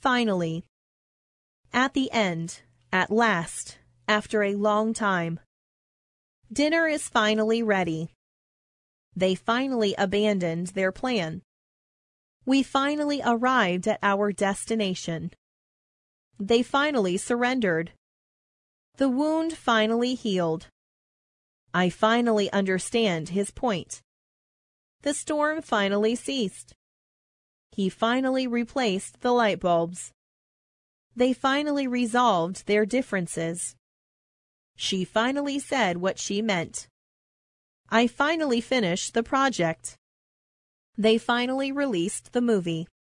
Finally. At the end, at last, after a long time. Dinner is finally ready. They finally abandoned their plan. We finally arrived at our destination. They finally surrendered. The wound finally healed. I finally understand his point. The storm finally ceased. He finally replaced the light bulbs. They finally resolved their differences. She finally said what she meant. I finally finished the project. They finally released the movie.